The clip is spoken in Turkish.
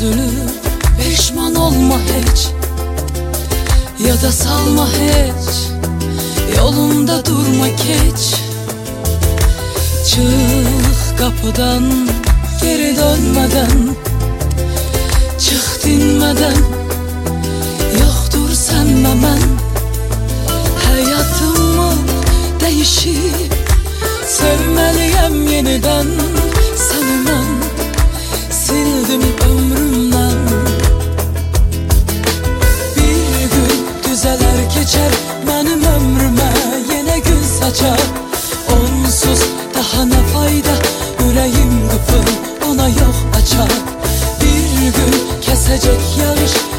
üzülüp pişman olma hiç, ya da salma hiç, yolunda durma geç. Çık kapıdan geri dönmeden, çık dinmeden, yoktur senmemen. Hayatımı değişip sevmeliyim yeniden. Seni ben sildim ömrümden. Bir gün düzeler geçer benim ömrüme, yine gün saçar. Onsuz daha ne fayda, yüreğim kıpır ona yok açar. Bir gün kesecek yağış